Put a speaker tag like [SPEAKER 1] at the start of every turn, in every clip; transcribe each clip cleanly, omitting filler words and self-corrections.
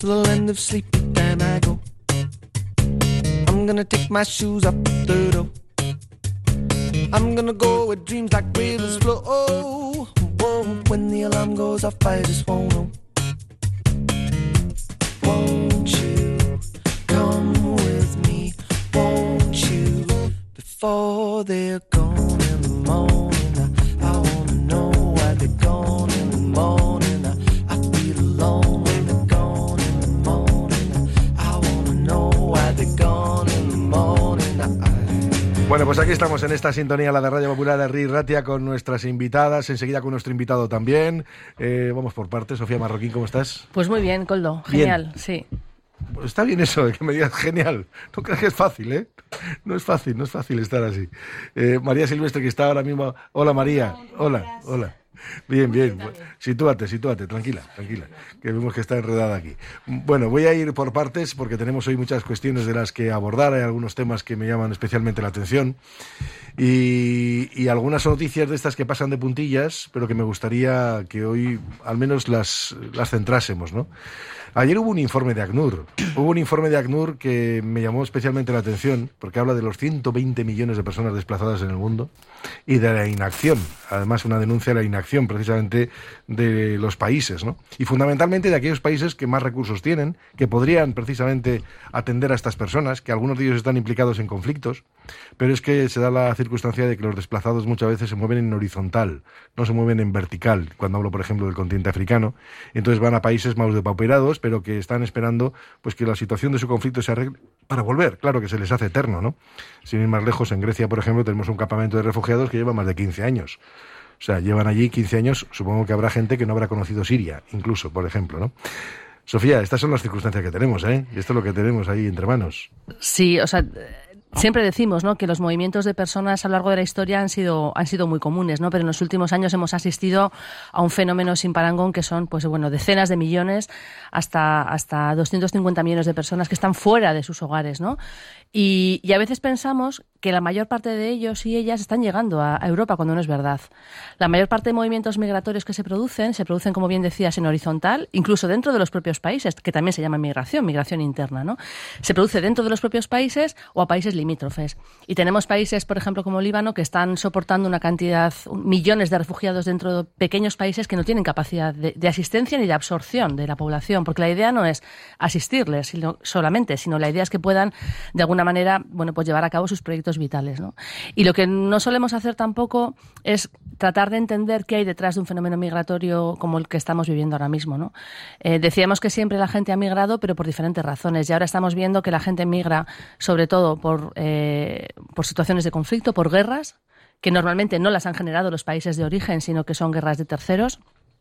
[SPEAKER 1] To the land of sleepy time I go. I'm gonna take my shoes up the door. I'm gonna go where dreams like rivers flow. Whoa, when the alarm goes off, I just won't know. Won't you come with me? Won't you? Before they're gone in the morning, I wanna know why they're gone in the morning. I feel alone when they're gone in the morning. I wanna know why they're gone in the morning.
[SPEAKER 2] Bueno, pues aquí estamos en esta sintonía, la de Radio Popular de Herri Ratia, con nuestras invitadas, enseguida con nuestro invitado también. Vamos por partes. Sofía Marroquín, ¿cómo estás?
[SPEAKER 3] Pues muy bien, Koldo. Genial, sí.
[SPEAKER 2] Pues está bien eso, que me digas genial. No creas que es fácil, ¿eh? No es fácil estar así. María Silvestre, que está ahora mismo. Hola, María. Hola. Bien. Sitúate, tranquila, que vemos que está enredada aquí. Bueno, voy a ir por partes porque tenemos hoy muchas cuestiones de las que abordar. Hay algunos temas que me llaman especialmente la atención y algunas noticias de estas que pasan de puntillas, pero que me gustaría que hoy al menos las centrásemos, ¿no? Ayer hubo un informe de ACNUR que me llamó especialmente la atención porque habla de los 120 millones de personas desplazadas en el mundo y de la inacción, además una denuncia de la inacción precisamente de los países, ¿no? Y fundamentalmente de aquellos países que más recursos tienen, que podrían precisamente atender a estas personas, que algunos de ellos están implicados en conflictos, pero es que se da la circunstancia de que los desplazados muchas veces se mueven en horizontal, no se mueven en vertical, cuando hablo por ejemplo del continente africano, entonces van a países más depauperados, pero que están esperando pues que la situación de su conflicto se arregle para volver. Claro que se les hace eterno, ¿no? Sin ir más lejos, en Grecia, por ejemplo, tenemos un campamento de refugiados que lleva más de 15 años. O sea, llevan allí 15 años, supongo que habrá gente que no habrá conocido Siria, incluso, por ejemplo, ¿no? Sofía, estas son las circunstancias que tenemos, ¿eh? Y esto es lo que tenemos ahí entre manos.
[SPEAKER 3] Sí, o sea, siempre decimos, ¿no?, que los movimientos de personas a lo largo de la historia han sido muy comunes, ¿no? Pero en los últimos años hemos asistido a un fenómeno sin parangón que son, pues bueno, decenas de millones hasta 250 millones de personas que están fuera de sus hogares, ¿no? Y a veces pensamos que la mayor parte de ellos y ellas están llegando a Europa cuando no es verdad. La mayor parte de movimientos migratorios que se producen, como bien decías, en horizontal, incluso dentro de los propios países, que también se llama migración interna, ¿no? Se produce dentro de los propios países o a países limítrofes. Y tenemos países, por ejemplo, como Líbano, que están soportando una cantidad, millones de refugiados dentro de pequeños países que no tienen capacidad de asistencia ni de absorción de la población, porque la idea no es asistirles sino la idea es que puedan, de alguna manera, bueno, pues llevar a cabo sus proyectos vitales, ¿no? Y lo que no solemos hacer tampoco es tratar de entender qué hay detrás de un fenómeno migratorio como el que estamos viviendo ahora mismo, ¿no? Decíamos que siempre la gente ha migrado, pero por diferentes razones, y ahora estamos viendo que la gente migra sobre todo por situaciones de conflicto, por guerras, que normalmente no las han generado los países de origen, sino que son guerras de terceros.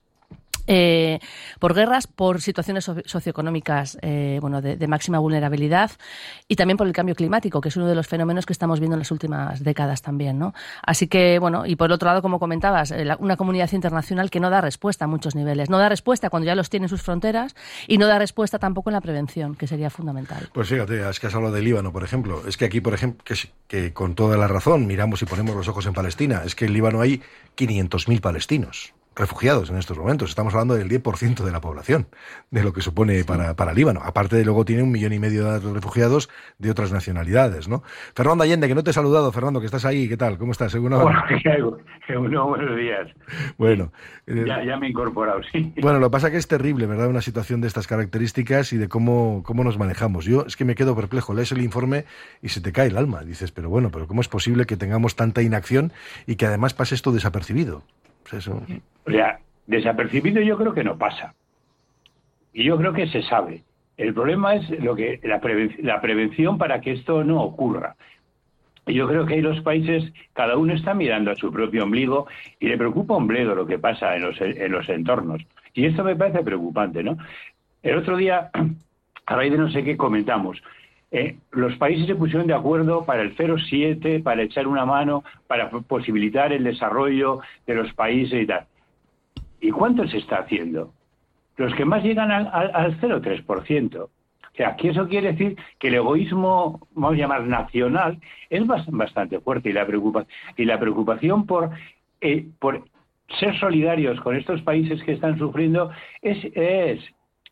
[SPEAKER 3] Por guerras, por situaciones socioeconómicas de máxima vulnerabilidad y también por el cambio climático, que es uno de los fenómenos que estamos viendo en las últimas décadas también, ¿no? Así que, bueno, y por otro lado, como comentabas, una comunidad internacional que no da respuesta a muchos niveles. No da respuesta cuando ya los tiene en sus fronteras y no da respuesta tampoco en la prevención, que sería fundamental.
[SPEAKER 2] Pues fíjate, es que has hablado de Líbano, por ejemplo. Es que aquí, por ejemplo, que con toda la razón miramos y ponemos los ojos en Palestina. Es que en Líbano hay 500.000 palestinos refugiados en estos momentos. Estamos hablando del 10% de la población, de lo que supone para Líbano. Aparte de luego tiene 1,5 millones de refugiados de otras nacionalidades, ¿no? Fernando Allende, que no te he saludado. Fernando, que estás ahí, ¿qué tal? ¿Cómo estás?
[SPEAKER 4] Bueno, buenos días.
[SPEAKER 2] Bueno.
[SPEAKER 4] Ya me he incorporado, sí.
[SPEAKER 2] Bueno, lo que pasa es que es terrible, ¿verdad? Una situación de estas características y de cómo nos manejamos. Yo es que me quedo perplejo. Lees el informe y se te cae el alma. Dices, pero ¿cómo es posible que tengamos tanta inacción y que además pase esto desapercibido? Pues eso.
[SPEAKER 4] O sea, desapercibido yo creo que no pasa. Y yo creo que se sabe. El problema es la prevención para que esto no ocurra. Y yo creo que ahí los países, cada uno está mirando a su propio ombligo y le preocupa un bledo lo que pasa en los entornos. Y esto me parece preocupante, ¿no? El otro día, a raíz de no sé qué comentamos, los países se pusieron de acuerdo para el 0,7, para echar una mano, para posibilitar el desarrollo de los países y tal. ¿Y cuánto se está haciendo? Los que más llegan al 0,3%. O sea, aquí eso quiere decir que el egoísmo, vamos a llamar nacional, es bastante fuerte y la preocupación por ser solidarios con estos países que están sufriendo es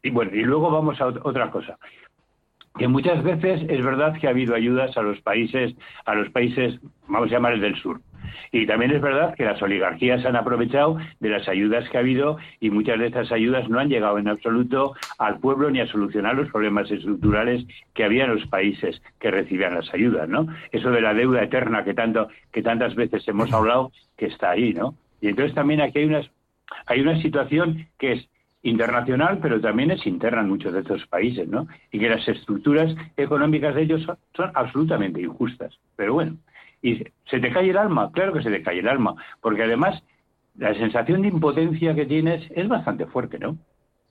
[SPEAKER 4] Y bueno, y luego vamos a otra cosa. Que muchas veces es verdad que ha habido ayudas a los países, vamos a llamarles del sur. Y también es verdad que las oligarquías han aprovechado de las ayudas que ha habido y muchas de estas ayudas no han llegado en absoluto al pueblo ni a solucionar los problemas estructurales que había en los países que recibían las ayudas, ¿no? Eso de la deuda eterna que tantas veces hemos hablado, que está ahí, ¿no? Y entonces también aquí hay una situación que es internacional, pero también es interna en muchos de estos países, ¿no? Y que las estructuras económicas de ellos son absolutamente injustas. Pero bueno, ¿y se te cae el alma? Claro que se te cae el alma, porque además la sensación de impotencia que tienes es bastante fuerte, ¿no?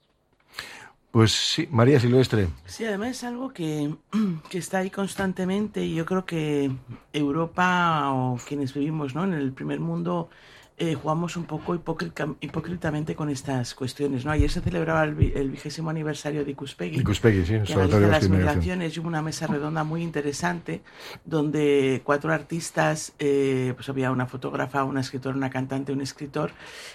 [SPEAKER 2] Pues sí, María Silvestre.
[SPEAKER 5] Sí, además es algo que está ahí constantemente y yo creo que Europa o quienes vivimos, ¿no?, en el primer mundo jugamos un poco hipócritamente con estas cuestiones, ¿no? Ayer se celebraba el 20º aniversario de Ikuspegi,
[SPEAKER 2] Sí,
[SPEAKER 5] que analiza las migraciones, y hubo una mesa redonda muy interesante donde 4 artistas, pues había una fotógrafa, una escritora, una cantante, un escritor,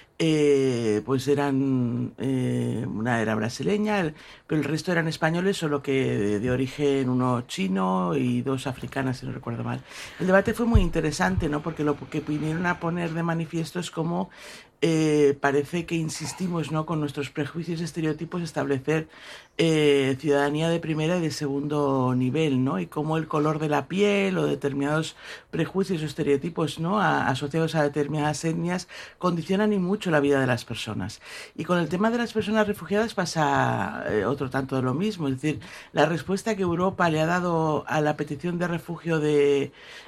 [SPEAKER 5] pues eran, una era brasileña, pero el resto eran españoles, solo que de origen uno chino y 2 africanas, si no recuerdo mal. El debate fue muy interesante, ¿no? Porque lo que vinieron a poner de manifiesto es cómo parece que insistimos, ¿no?, con nuestros prejuicios y estereotipos, establecer ciudadanía de primera y de segundo nivel, ¿no? Y cómo el color de la piel o determinados prejuicios o estereotipos, ¿no?, asociados a determinadas etnias condicionan y mucho la vida de las personas. Y con el tema de las personas refugiadas pasa otro tanto de lo mismo. Es decir, la respuesta que Europa le ha dado a la petición de refugio de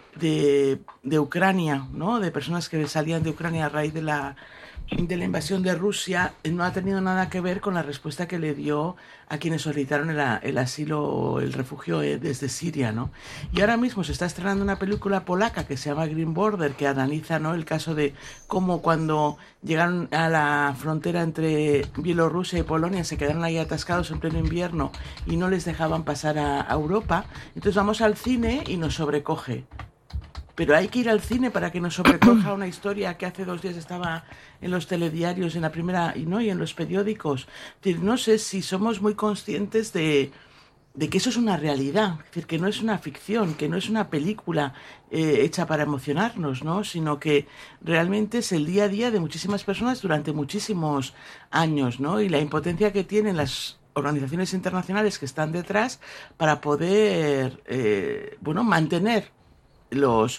[SPEAKER 5] Ucrania, ¿no?, de personas que salían de Ucrania a raíz de la invasión de Rusia, no ha tenido nada que ver con la respuesta que le dio a quienes solicitaron el asilo o el refugio desde Siria, ¿no? Y ahora mismo se está estrenando una película polaca que se llama Green Border, que analiza, ¿no?, el caso de cómo cuando llegaron a la frontera entre Bielorrusia y Polonia se quedaron ahí atascados en pleno invierno y no les dejaban pasar a Europa. Entonces vamos al cine y nos sobrecoge. Pero hay que ir al cine para que nos sobrecoja una historia que hace 2 días estaba en los telediarios, en la primera, y en los periódicos. Es decir, no sé si somos muy conscientes de que eso es una realidad, es decir, que no es una ficción, que no es una película hecha para emocionarnos, ¿no?, sino que realmente es el día a día de muchísimas personas durante muchísimos años, ¿no? Y la impotencia que tienen las organizaciones internacionales que están detrás para poder, mantener los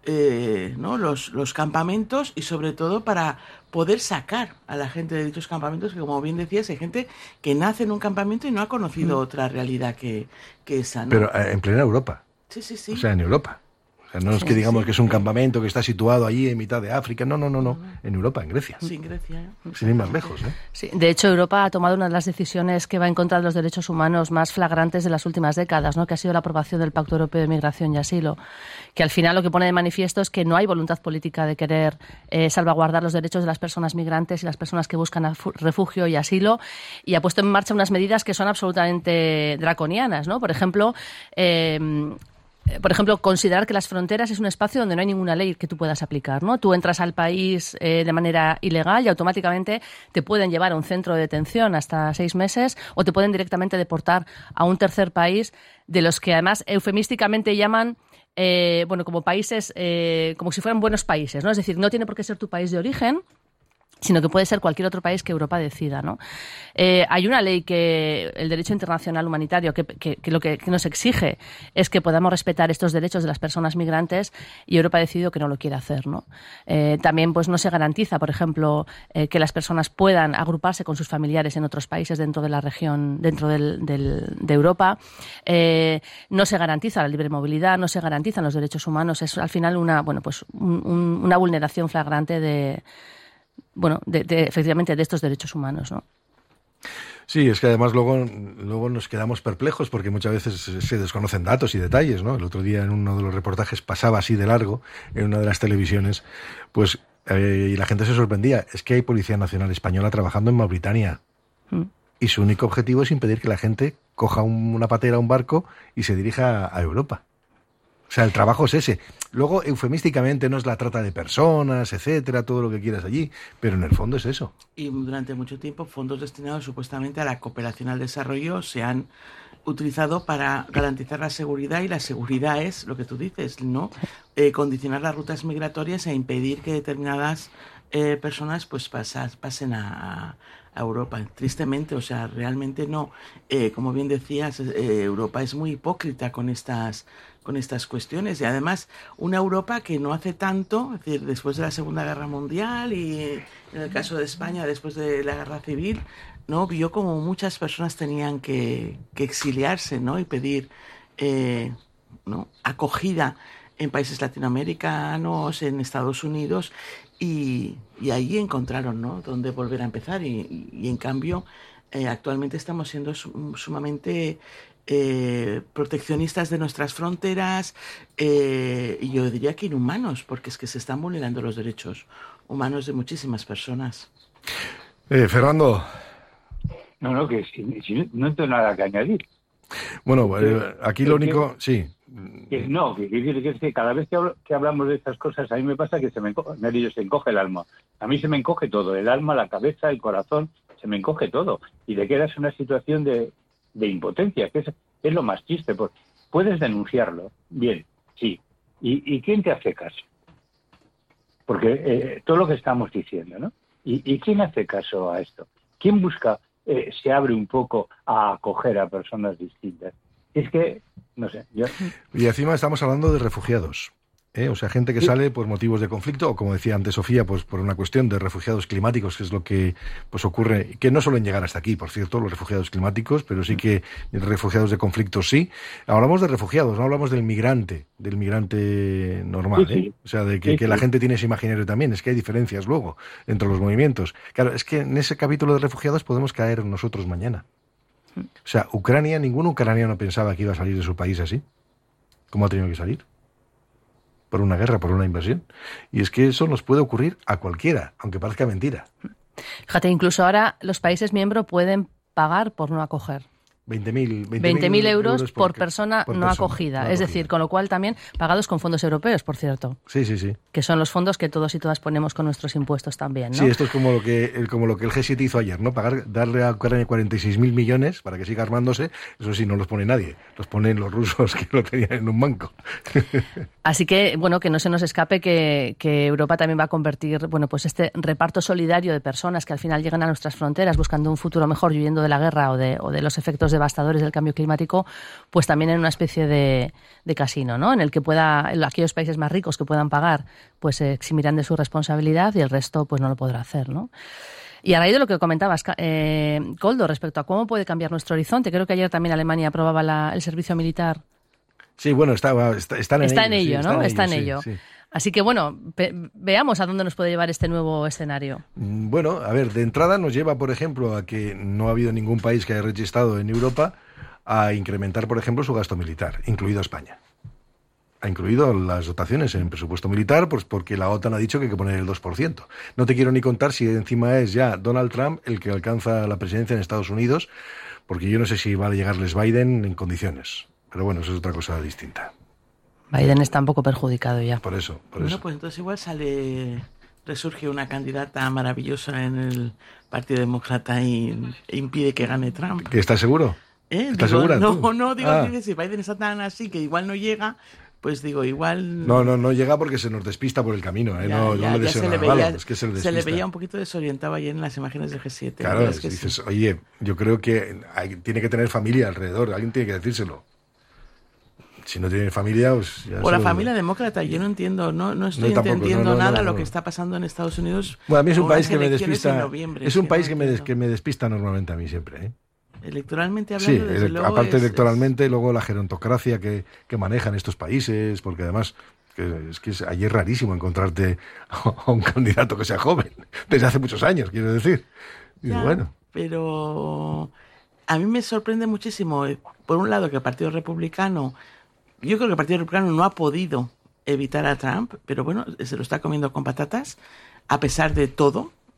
[SPEAKER 5] campamentos y sobre todo para poder sacar a la gente de dichos campamentos, que como bien decías, hay gente que nace en un campamento y no ha conocido otra realidad que esa, ¿no?
[SPEAKER 2] Pero en plena Europa.
[SPEAKER 5] Sí.
[SPEAKER 2] O sea, en Europa. O sea, no es que digamos que es un campamento que está situado allí en mitad de África. No. En Europa, en Grecia.
[SPEAKER 5] Sí, en Grecia.
[SPEAKER 2] Sin ir más lejos, ¿eh?
[SPEAKER 3] Sí, de hecho, Europa ha tomado una de las decisiones que va en contra de los derechos humanos más flagrantes de las últimas décadas, ¿no?, que ha sido la aprobación del Pacto Europeo de Migración y Asilo, que al final lo que pone de manifiesto es que no hay voluntad política de querer salvaguardar los derechos de las personas migrantes y las personas que buscan refugio y asilo, y ha puesto en marcha unas medidas que son absolutamente draconianas, ¿no? Por ejemplo, considerar que las fronteras es un espacio donde no hay ninguna ley que tú puedas aplicar, ¿no? Tú entras al país de manera ilegal y automáticamente te pueden llevar a un centro de detención hasta 6 meses o te pueden directamente deportar a un tercer país, de los que además eufemísticamente llaman como países, como si fueran buenos países, ¿no? Es decir, no tiene por qué ser tu país de origen, sino que puede ser cualquier otro país que Europa decida, ¿no? Hay una ley que el derecho internacional humanitario que lo que nos exige es que podamos respetar estos derechos de las personas migrantes, y Europa ha decidido que no lo quiere hacer, ¿no? También pues no se garantiza, por ejemplo, que las personas puedan agruparse con sus familiares en otros países dentro de la región, dentro de Europa. No se garantiza la libre movilidad, no se garantizan los derechos humanos. Es al final una vulneración flagrante efectivamente de estos derechos humanos, ¿no?
[SPEAKER 2] Sí, es que además luego nos quedamos perplejos porque muchas veces se desconocen datos y detalles, ¿no? El otro día en uno de los reportajes pasaba así de largo en una de las televisiones, pues y la gente se sorprendía. Es que hay Policía Nacional Española trabajando en Mauritania y su único objetivo es impedir que la gente coja una patera, un barco y se dirija a Europa. O sea, el trabajo es ese. Luego, eufemísticamente, no es la trata de personas, etcétera, todo lo que quieras allí, pero en el fondo es eso.
[SPEAKER 5] Y durante mucho tiempo, fondos destinados supuestamente a la cooperación al desarrollo se han utilizado para garantizar la seguridad, y la seguridad es lo que tú dices, ¿no? Condicionar las rutas migratorias e impedir que determinadas personas pues pasen a Europa. Tristemente, o sea, realmente no. Como bien decías, Europa es muy hipócrita con estas cuestiones, y además una Europa que no hace tanto, es decir, después de la Segunda Guerra Mundial y en el caso de España después de la Guerra Civil, ¿no? Vio como muchas personas tenían que exiliarse, ¿no? Y pedir ¿no? acogida en países latinoamericanos, en Estados Unidos, y ahí encontraron, ¿no? donde volver a empezar, y en cambio actualmente estamos siendo sumamente proteccionistas de nuestras fronteras, y yo diría que inhumanos, porque es que se están vulnerando los derechos humanos de muchísimas personas.
[SPEAKER 2] Fernando.
[SPEAKER 4] No, que no tengo nada que añadir.
[SPEAKER 2] Bueno, aquí lo único... Sí.
[SPEAKER 4] Que cada vez que hablamos de estas cosas, a mí me pasa que se me encoge el alma. A mí se me encoge todo, el alma, la cabeza, el corazón, se me encoge todo. Y te quedas en una situación de impotencia, que es lo más triste. Pues, puedes denunciarlo, bien, sí. ¿Y quién te hace caso? Porque todo lo que estamos diciendo, ¿no? ¿Y quién hace caso a esto? ¿Quién busca, se abre un poco a acoger a personas distintas? Es que, no sé, yo...
[SPEAKER 2] Y encima estamos hablando de refugiados. O sea, gente que sale por motivos de conflicto, o como decía antes Sofía, pues por una cuestión de refugiados climáticos, que es lo que pues ocurre, que no suelen llegar hasta aquí, por cierto, los refugiados climáticos, pero sí que refugiados de conflictos sí. Hablamos de refugiados, no hablamos del migrante normal,
[SPEAKER 4] sí.
[SPEAKER 2] O sea, de que la gente tiene ese imaginario también, es que hay diferencias luego entre los movimientos. Claro, es que en ese capítulo de refugiados podemos caer nosotros mañana. O sea, Ucrania, ningún ucraniano pensaba que iba a salir de su país así. ¿Cómo ha tenido que salir? Por una guerra, por una invasión. Y es que eso nos puede ocurrir a cualquiera, aunque parezca mentira.
[SPEAKER 3] Fíjate, incluso ahora los países miembros pueden pagar por no acoger. 20.000 euros por persona no acogida. Es decir, con lo cual también pagados con fondos europeos, por cierto.
[SPEAKER 2] Sí.
[SPEAKER 3] Que son los fondos que todos y todas ponemos con nuestros impuestos también, ¿no?
[SPEAKER 2] Sí, esto es como lo que el G7 hizo ayer, ¿no? Darle a Ucrania 46.000 millones para que siga armándose. Eso sí, no los pone nadie. Los ponen los rusos, que lo tenían en un banco.
[SPEAKER 3] Así que, bueno, que no se nos escape que Europa también va a convertir, bueno, pues este reparto solidario de personas que al final llegan a nuestras fronteras buscando un futuro mejor, huyendo de la guerra o de los efectos devastadores del cambio climático, pues también en una especie de casino, ¿no? En el que aquellos países más ricos que puedan pagar, pues se eximirán de su responsabilidad, y el resto pues no lo podrá hacer, ¿no? Y a raíz de lo que comentabas, Koldo, respecto a cómo puede cambiar nuestro horizonte, creo que ayer también Alemania aprobaba el servicio militar.
[SPEAKER 2] Sí, bueno, está en ello,
[SPEAKER 3] ¿no? Está en
[SPEAKER 2] sí,
[SPEAKER 3] ello.
[SPEAKER 2] Sí.
[SPEAKER 3] Así que, bueno, veamos a dónde nos puede llevar este nuevo escenario.
[SPEAKER 2] Bueno, a ver, de entrada nos lleva, por ejemplo, a que no ha habido ningún país que haya registrado en Europa a incrementar, por ejemplo, su gasto militar, incluido España. Ha incluido las dotaciones en presupuesto militar, pues porque la OTAN ha dicho que hay que poner el 2%. No te quiero ni contar si encima es ya Donald Trump el que alcanza la presidencia en Estados Unidos, porque yo no sé si va a llegarles Biden en condiciones. Pero bueno, eso es otra cosa distinta.
[SPEAKER 3] Biden está un poco perjudicado ya.
[SPEAKER 2] Por eso.
[SPEAKER 5] Bueno, pues entonces igual resurge una candidata maravillosa en el Partido Demócrata e impide que gane Trump.
[SPEAKER 2] ¿Estás seguro? ¿Estás segura?
[SPEAKER 5] No, digo que si Biden está tan así que igual no llega, pues digo, igual...
[SPEAKER 2] No llega porque se nos despista por el camino, ¿eh? No le deseo nada malo, es que se le despista.
[SPEAKER 5] Se le veía un poquito desorientado ayer en las imágenes del G7.
[SPEAKER 2] Claro, es que dices, sí. Oye, yo creo que tiene que tener familia alrededor, alguien tiene que decírselo. Si no tiene familia, pues...
[SPEAKER 5] O la familia demócrata, yo no entiendo, no estoy entendiendo nada lo que está pasando en Estados Unidos.
[SPEAKER 2] Bueno, a mí es un país que me despista. Es un país que me despista normalmente a mí siempre, ¿eh?
[SPEAKER 5] Electoralmente hablando,
[SPEAKER 2] sí,
[SPEAKER 5] desde luego
[SPEAKER 2] aparte electoralmente, luego la gerontocracia que manejan estos países, porque además allí es rarísimo encontrarte a un candidato que sea joven, desde hace muchos años, quiero decir. Y bueno.
[SPEAKER 5] Pero a mí me sorprende muchísimo, por un lado, que el Partido Republicano... Yo creo que el Partido Republicano no ha podido evitar a Trump, pero bueno, se lo está comiendo con patatas, a pesar de todo.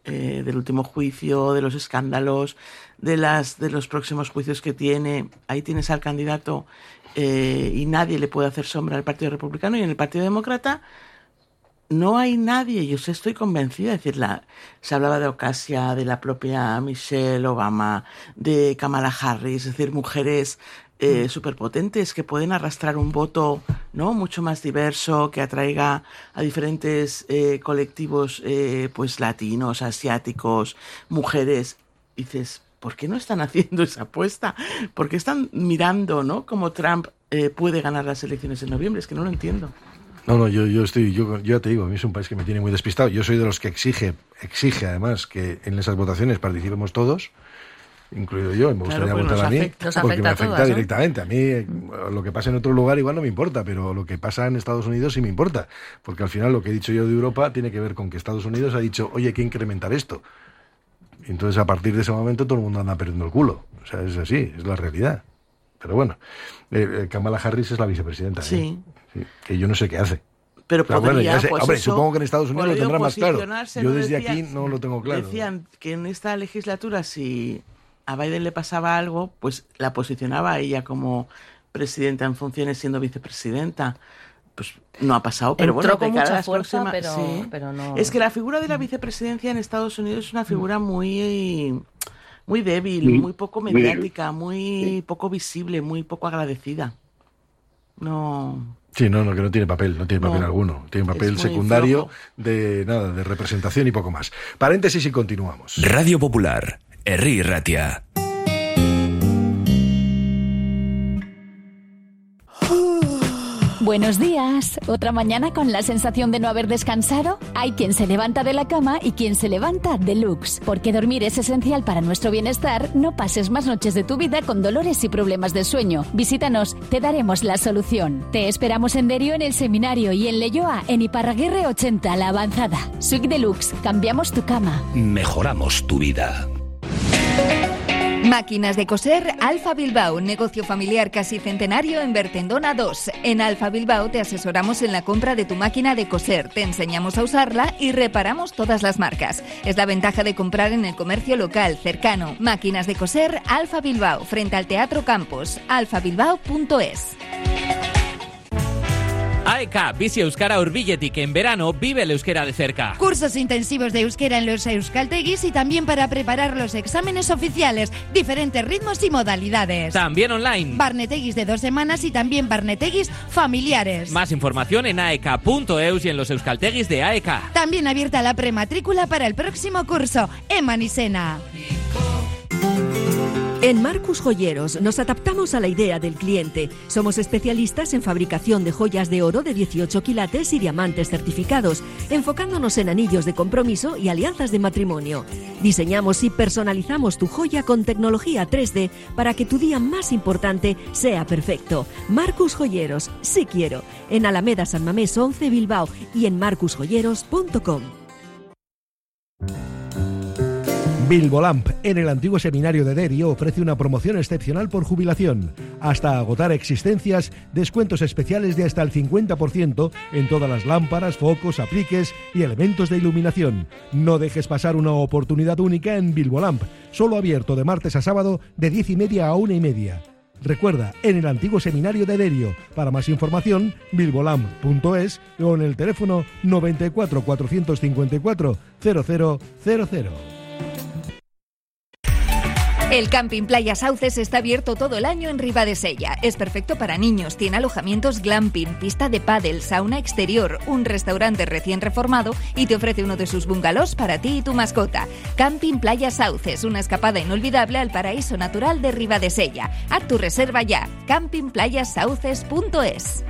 [SPEAKER 5] del último juicio, de los escándalos, de los próximos juicios que tiene. Ahí tienes al candidato y nadie le puede hacer sombra al Partido Republicano, y en el Partido Demócrata no hay nadie. Yo estoy convencida. Es decir, se hablaba de Ocasio, de la propia Michelle Obama, de Kamala Harris, es decir, mujeres superpotentes que pueden arrastrar un voto, ¿no?, mucho más diverso, que atraiga a diferentes colectivos pues latinos, asiáticos, mujeres. Y dices, ¿por qué no están haciendo esa apuesta? ¿Por qué están mirando, ¿no?, cómo Trump puede ganar las elecciones en noviembre? Es que no lo entiendo.
[SPEAKER 2] No, yo ya te digo, a mí es un país que me tiene muy despistado. Yo soy de los que exige además que en esas votaciones participemos todos, incluido yo, y me gustaría votar a mí, porque me afecta directamente. A mí lo que pasa en otro lugar igual no me importa, pero lo que pasa en Estados Unidos sí me importa, porque al final lo que he dicho yo de Europa tiene que ver con que Estados Unidos ha dicho, oye, hay que incrementar esto. Y entonces a partir de ese momento todo el mundo anda perdiendo el culo. O sea, es así, es la realidad. Pero bueno, Kamala Harris es la vicepresidenta. Sí, que yo no sé qué hace.
[SPEAKER 5] Pero podría,
[SPEAKER 2] bueno,
[SPEAKER 5] pues
[SPEAKER 2] hombre,
[SPEAKER 5] eso,
[SPEAKER 2] supongo que en Estados Unidos lo tendrá más claro. Yo desde aquí no lo tengo claro.
[SPEAKER 5] Decían que en esta legislatura, si a Biden le pasaba algo, pues la posicionaba a ella como presidenta en funciones siendo vicepresidenta. Pues no ha pasado, pero
[SPEAKER 3] entró
[SPEAKER 5] bueno,
[SPEAKER 3] con mucha fuerza, pero no.
[SPEAKER 5] Es que la figura de la vicepresidencia en Estados Unidos es una figura muy débil, muy poco mediática, muy poco visible, muy poco agradecida. No.
[SPEAKER 2] Sí, que no tiene papel, papel alguno. Tiene papel secundario de representación y poco más. Paréntesis y continuamos.
[SPEAKER 6] Radio Popular, Herri Ratia.
[SPEAKER 7] Buenos días. ¿Otra mañana con la sensación de no haber descansado? Hay quien se levanta de la cama y quien se levanta deluxe. Porque dormir es esencial para nuestro bienestar. No pases más noches de tu vida con dolores y problemas del sueño. Visítanos, te daremos la solución. Te esperamos en Derio en el seminario y en Leioa en Iparraguirre 80, La Avanzada. Suite Deluxe, cambiamos tu cama.
[SPEAKER 6] Mejoramos tu vida.
[SPEAKER 8] Máquinas de coser Alfa Bilbao, negocio familiar casi centenario en Bertendona 2. En Alfa Bilbao te asesoramos en la compra de tu máquina de coser, te enseñamos a usarla y reparamos todas las marcas. Es la ventaja de comprar en el comercio local, cercano. Máquinas de coser Alfa Bilbao, frente al Teatro Campos, alfabilbao.es.
[SPEAKER 9] AEK, bizi euskara hurbiletik, en verano vive el euskera de cerca.
[SPEAKER 10] Cursos intensivos de euskera en los euskaltegis y también para preparar los exámenes oficiales, diferentes ritmos y modalidades.
[SPEAKER 9] También online.
[SPEAKER 10] Barnetegis de 2 semanas y también barnetegis familiares.
[SPEAKER 9] Más información en aek.eus y en los euskaltegis de AEK.
[SPEAKER 10] También abierta la prematrícula para el próximo curso, Eman y Sena.
[SPEAKER 11] En Marcus Joyeros nos adaptamos a la idea del cliente. Somos especialistas en fabricación de joyas de oro de 18 quilates y diamantes certificados, enfocándonos en anillos de compromiso y alianzas de matrimonio. Diseñamos y personalizamos tu joya con tecnología 3D para que tu día más importante sea perfecto. Marcus Joyeros, sí quiero. En Alameda San Mamés 11 Bilbao y en marcusjoyeros.com.
[SPEAKER 12] Bilbolamp, en el antiguo seminario de Derio, ofrece una promoción excepcional por jubilación. Hasta agotar existencias, descuentos especiales de hasta el 50% en todas las lámparas, focos, apliques y elementos de iluminación. No dejes pasar una oportunidad única en Bilbolamp, solo abierto de martes a sábado de 10:30 a 1:30. Recuerda, en el antiguo seminario de Derio. Para más información, bilbolamp.es o en el teléfono 94 454 0000.
[SPEAKER 8] El Camping Playa Sauces está abierto todo el año en Ribadesella. Es perfecto para niños, tiene alojamientos glamping, pista de pádel, sauna exterior, un restaurante recién reformado y te ofrece uno de sus bungalows para ti y tu mascota. Camping Playa Sauces, una escapada inolvidable al paraíso natural de Ribadesella. Haz tu reserva ya, campingplayasauces.es.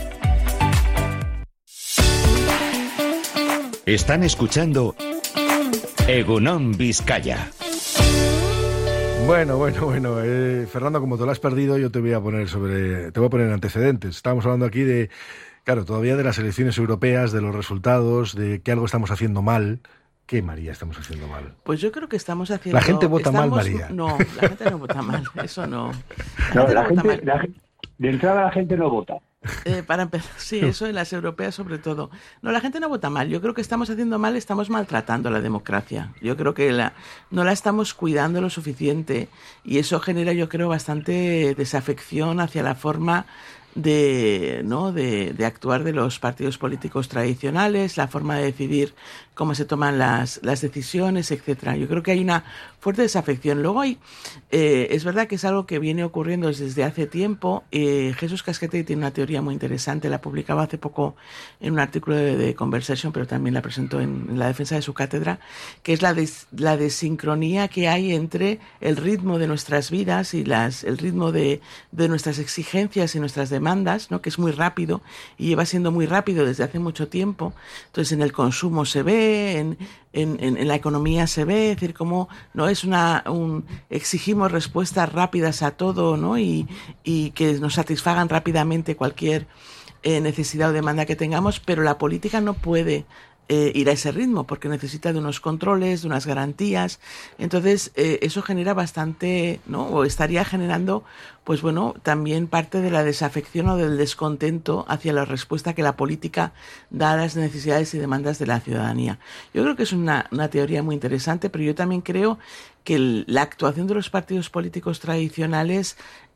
[SPEAKER 6] Están escuchando Egunon Vizcaya.
[SPEAKER 2] Bueno, Fernando, como te lo has perdido, yo te voy a poner antecedentes. Estábamos hablando aquí todavía de las elecciones europeas, de los resultados, de que algo estamos haciendo mal. ¿Qué, María, estamos haciendo mal?
[SPEAKER 5] Pues yo creo que estamos haciendo...
[SPEAKER 2] La gente vota mal, María.
[SPEAKER 5] No, la gente no vota mal, eso no.
[SPEAKER 4] De entrada la gente no vota.
[SPEAKER 5] Para empezar, sí, eso en las europeas sobre todo. No, la gente no vota mal. Yo creo que estamos haciendo mal, estamos maltratando a la democracia. Yo creo que no la estamos cuidando lo suficiente y eso genera, yo creo, bastante desafección hacia la forma de actuar de los partidos políticos tradicionales, la forma de decidir cómo se toman las decisiones, etcétera. Yo creo que hay una fuerte desafección. Luego es verdad que es algo que viene ocurriendo desde hace tiempo. Jesús Casquete tiene una teoría muy interesante, la publicaba hace poco en un artículo de Conversation, pero también la presentó en la defensa de su cátedra, que es la desincronía que hay entre el ritmo de nuestras vidas y el ritmo de nuestras exigencias y nuestras demandas, ¿no? Que es muy rápido y lleva siendo muy rápido desde hace mucho tiempo. Entonces en el consumo se ve, en la economía se ve, es decir, como no es exigimos respuestas rápidas a todo, ¿no? Y que nos satisfagan rápidamente cualquier necesidad o demanda que tengamos, pero la política no puede ir a ese ritmo porque necesita de unos controles, de unas garantías. Entonces eso genera bastante, ¿no? O estaría generando, pues bueno, también parte de la desafección o del descontento hacia la respuesta que la política da a las necesidades y demandas de la ciudadanía. Yo creo que es una teoría muy interesante, pero yo también creo que la actuación de los partidos políticos tradicionales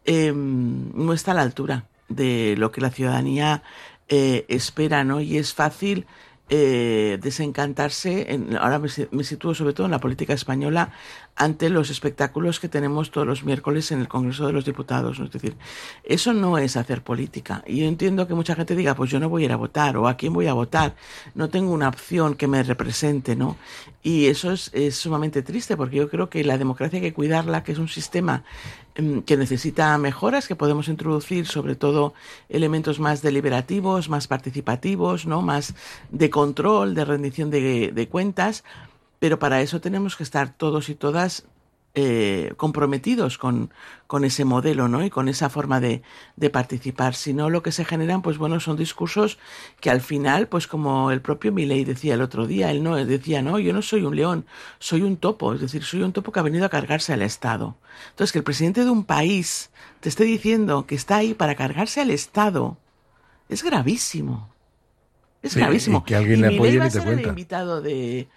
[SPEAKER 5] no está a la altura de lo que la ciudadanía espera, ¿no? Y es fácil desencantarse, ahora me sitúo sobre todo en la política española, ante los espectáculos que tenemos todos los miércoles en el Congreso de los Diputados, ¿no? Es decir, eso no es hacer política. Y yo entiendo que mucha gente diga, pues yo no voy a ir a votar, o ¿a quién voy a votar? No tengo una opción que me represente, ¿no? Y eso es sumamente triste, porque yo creo que la democracia hay que cuidarla, que es un sistema que necesita mejoras, que podemos introducir sobre todo elementos más deliberativos, más participativos, ¿no? Más de control, de rendición de cuentas, pero para eso tenemos que estar todos y todas comprometidos con ese modelo, ¿no? Y con esa forma de participar. Si no, lo que se generan, pues bueno, son discursos que al final, pues como el propio Milei decía el otro día, él decía, no, yo no soy un león, soy un topo, es decir, soy un topo que ha venido a cargarse al Estado. Entonces, que el presidente de un país te esté diciendo que está ahí para cargarse al Estado, es gravísimo. Es gravísimo.
[SPEAKER 2] Y que alguien le apoye ni te cuenta.
[SPEAKER 5] El invitado de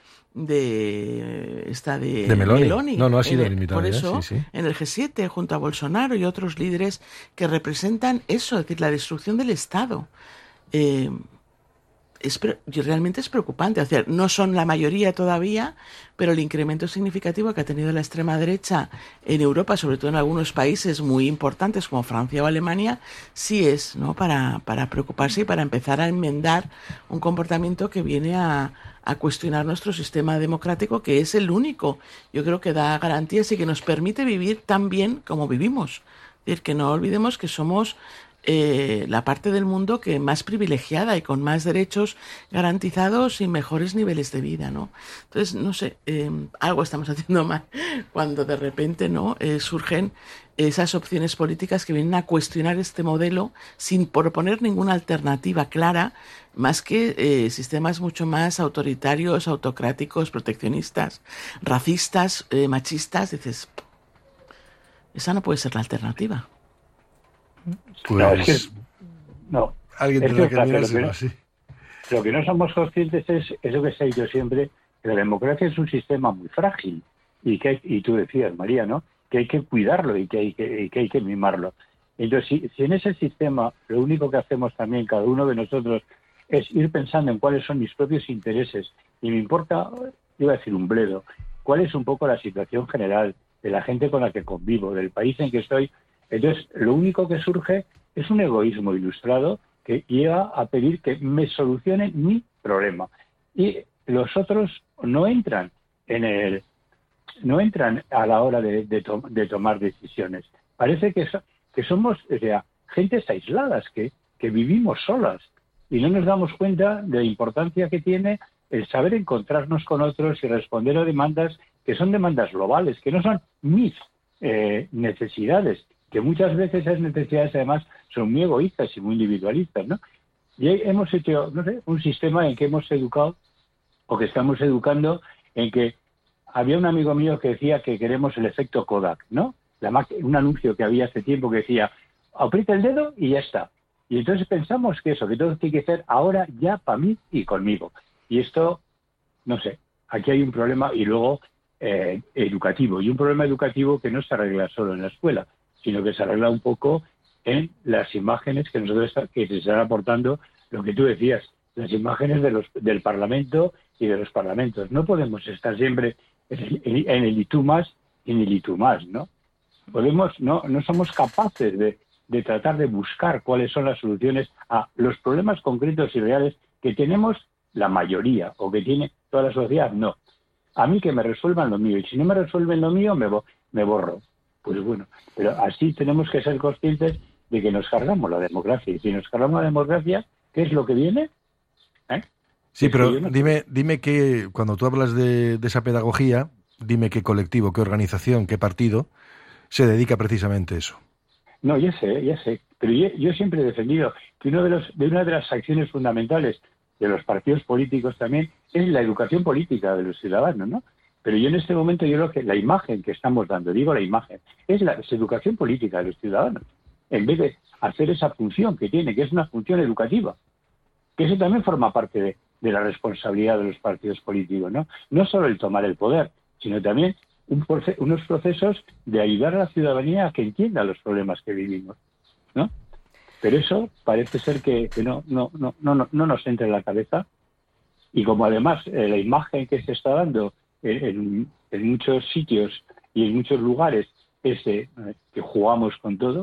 [SPEAKER 2] Meloni. No ha sido el invitado.
[SPEAKER 5] Por eso,
[SPEAKER 2] sí. En
[SPEAKER 5] el G7, junto a Bolsonaro y otros líderes que representan eso, es decir, la destrucción del Estado. Realmente es preocupante. O sea, no son la mayoría todavía, pero el incremento significativo que ha tenido la extrema derecha en Europa, sobre todo en algunos países muy importantes como Francia o Alemania, sí es, ¿no? para preocuparse y para empezar a enmendar un comportamiento que viene a cuestionar nuestro sistema democrático, que es el único, yo creo, que da garantías y que nos permite vivir tan bien como vivimos. Es decir, que no olvidemos que somos la parte del mundo que más privilegiada y con más derechos garantizados y mejores niveles de vida, ¿no? Entonces, no sé, algo estamos haciendo mal cuando de repente, ¿no? Surgen esas opciones políticas que vienen a cuestionar este modelo sin proponer ninguna alternativa clara, más que sistemas mucho más autoritarios, autocráticos, proteccionistas, racistas, machistas. Dices, esa no puede ser la alternativa.
[SPEAKER 2] Pues alguien tendrá que mirárselo así.
[SPEAKER 4] Lo que no somos conscientes es lo que se ha dicho siempre, que la democracia es un sistema muy frágil y tú decías, María, ¿no? Que hay que cuidarlo y que hay que mimarlo. Entonces, si en ese sistema lo único que hacemos también cada uno de nosotros es ir pensando en cuáles son mis propios intereses y me importa, iba a decir un bledo, cuál es un poco la situación general de la gente con la que convivo, del país en que estoy. Entonces, lo único que surge es un egoísmo ilustrado que lleva a pedir que me solucionen mi problema. Y los otros no entran a la hora de tomar decisiones. Parece que somos, o sea, gentes aisladas, que vivimos solas y no nos damos cuenta de la importancia que tiene el saber encontrarnos con otros y responder a demandas que son demandas globales, que no son mis necesidades, que muchas veces esas necesidades además son muy egoístas y muy individualistas, ¿no? Y hemos hecho, no sé, un sistema en que hemos educado o que estamos educando en que había un amigo mío que decía que queremos el efecto Kodak, ¿no? Un anuncio que había hace tiempo que decía, aprieta el dedo y ya está. Y entonces pensamos que todo tiene que ser ahora, ya, para mí y conmigo. Y esto, no sé, aquí hay un problema y luego educativo. Y un problema educativo que no se arregla solo en la escuela, sino que se arregla un poco en las imágenes que se están aportando, lo que tú decías, las imágenes del Parlamento y de los parlamentos. No podemos estar siempre en el y tú más y en el y tú más, ¿no? No somos capaces de tratar de buscar cuáles son las soluciones a los problemas concretos y reales que tenemos la mayoría o que tiene toda la sociedad. No. A mí que me resuelvan lo mío, y si no me resuelven lo mío, me borro. Pues bueno, pero así tenemos que ser conscientes de que nos cargamos la democracia. Y si nos cargamos la democracia, ¿qué es lo que viene?
[SPEAKER 2] Sí, pero dime que cuando tú hablas de esa pedagogía, dime qué colectivo, qué organización, qué partido se dedica precisamente a eso.
[SPEAKER 4] No, ya sé. Pero yo siempre he defendido que una de las acciones fundamentales de los partidos políticos también es la educación política de los ciudadanos, ¿no? Pero yo en este momento yo creo que la imagen que estamos dando, digo la imagen, es la educación política de los ciudadanos, en vez de hacer esa función que tiene, que es una función educativa, que eso también forma parte de la responsabilidad de los partidos políticos, ¿no? No solo el tomar el poder, sino también unos procesos de ayudar a la ciudadanía a que entienda los problemas que vivimos, ¿no? Pero eso parece ser que no nos entra en la cabeza, y como además la imagen que se está dando en muchos sitios y en muchos lugares es que jugamos con todo.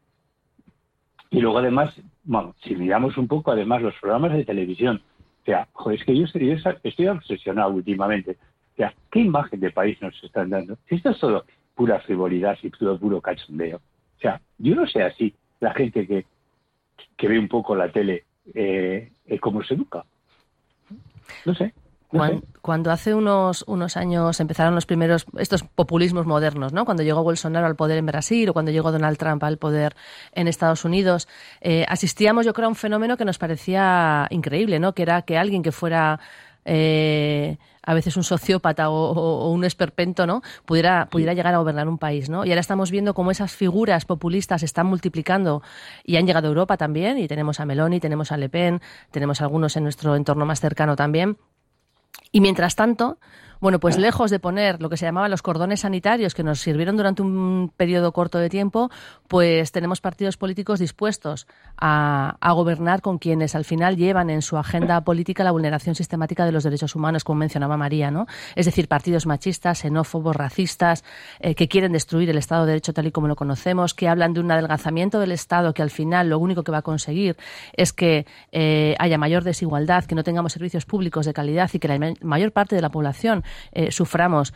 [SPEAKER 4] Y luego además, bueno, si miramos un poco además los programas de televisión, o sea, es que yo estoy obsesionado últimamente. O sea, ¿qué imagen de país nos están dando? Esto es todo pura frivolidad y todo puro cachondeo. O sea, yo no sé así la gente que ve un poco la tele, cómo se educa. No sé.
[SPEAKER 3] Cuando hace unos años empezaron los primeros estos populismos modernos, ¿no? Cuando llegó Bolsonaro al poder en Brasil o cuando llegó Donald Trump al poder en Estados Unidos, asistíamos, yo creo, a un fenómeno que nos parecía increíble, ¿no? Que era que alguien que fuera a veces un sociópata o un esperpento, ¿no? pudiera llegar a gobernar un país, ¿no? Y ahora estamos viendo cómo esas figuras populistas se están multiplicando y han llegado a Europa también, y tenemos a Meloni, tenemos a Le Pen, tenemos algunos en nuestro entorno más cercano también. Y mientras tanto, bueno, pues lejos de poner lo que se llamaban los cordones sanitarios que nos sirvieron durante un periodo corto de tiempo, pues tenemos partidos políticos dispuestos a gobernar con quienes al final llevan en su agenda política la vulneración sistemática de los derechos humanos, como mencionaba María, ¿no? Es decir, partidos machistas, xenófobos, racistas, que quieren destruir el Estado de Derecho tal y como lo conocemos, que hablan de un adelgazamiento del Estado que al final lo único que va a conseguir es que haya mayor desigualdad, que no tengamos servicios públicos de calidad y que la mayor parte de la población suframos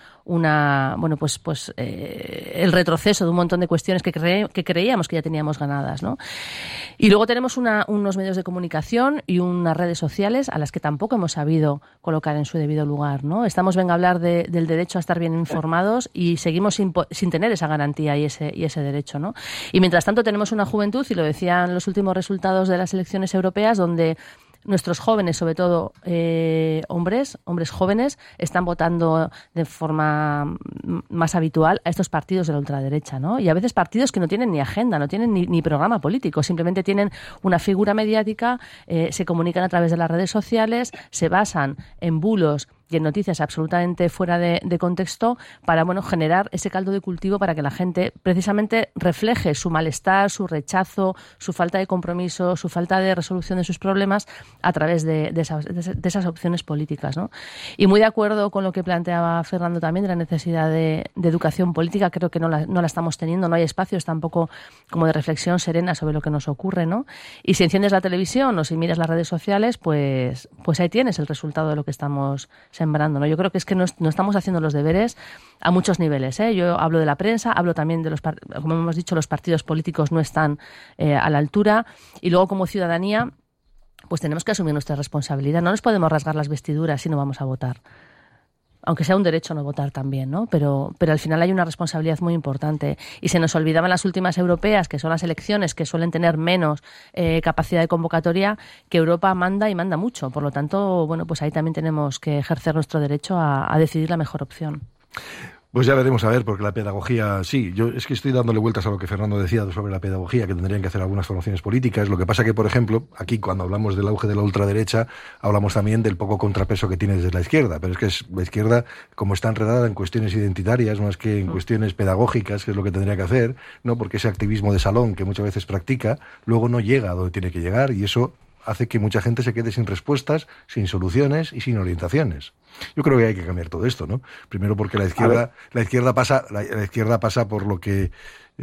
[SPEAKER 3] el retroceso de un montón de cuestiones que creíamos que ya teníamos ganadas, ¿no? Y luego tenemos unos medios de comunicación y unas redes sociales a las que tampoco hemos sabido colocar en su debido lugar, ¿no? Estamos a hablar del derecho a estar bien informados y seguimos sin tener esa garantía y ese derecho, ¿no? Y mientras tanto tenemos una juventud, y lo decían los últimos resultados de las elecciones europeas, donde nuestros jóvenes, sobre todo hombres jóvenes, están votando de forma más habitual a estos partidos de la ultraderecha, ¿no? Y a veces partidos que no tienen ni agenda, no tienen ni programa político, simplemente tienen una figura mediática, se comunican a través de las redes sociales, se basan en bulos y en noticias absolutamente fuera de contexto para, generar ese caldo de cultivo para que la gente precisamente refleje su malestar, su rechazo, su falta de compromiso, su falta de resolución de sus problemas a través de esas opciones políticas, ¿no? Y muy de acuerdo con lo que planteaba Fernando también de la necesidad de educación política. Creo que no la estamos teniendo, no hay espacios tampoco como de reflexión serena sobre lo que nos ocurre, ¿no? Y si enciendes la televisión o si miras las redes sociales, pues ahí tienes el resultado de lo que estamos sembrando, ¿no? Yo creo que es que no estamos haciendo los deberes a muchos niveles, ¿eh? Yo hablo de la prensa, hablo también de como hemos dicho, los partidos políticos no están a la altura, y luego como ciudadanía pues tenemos que asumir nuestra responsabilidad. No nos podemos rasgar las vestiduras si no vamos a votar, aunque sea un derecho no votar también, ¿no? Pero al final hay una responsabilidad muy importante. Y se nos olvidaban las últimas europeas, que son las elecciones que suelen tener menos capacidad de convocatoria, que Europa manda y manda mucho. Por lo tanto, pues ahí también tenemos que ejercer nuestro derecho a decidir la mejor opción.
[SPEAKER 2] Pues ya veremos a ver, porque la pedagogía, sí, yo es que estoy dándole vueltas a lo que Fernando decía sobre la pedagogía, que tendrían que hacer algunas formaciones políticas. Lo que pasa que, por ejemplo, aquí cuando hablamos del auge de la ultraderecha, hablamos también del poco contrapeso que tiene desde la izquierda, pero es que la izquierda, como está enredada en cuestiones identitarias, más que en cuestiones pedagógicas, que es lo que tendría que hacer, ¿no? Porque ese activismo de salón que muchas veces practica, luego no llega a donde tiene que llegar, y eso hace que mucha gente se quede sin respuestas, sin soluciones y sin orientaciones. Yo creo que hay que cambiar todo esto, ¿no? Primero porque la izquierda pasa por lo que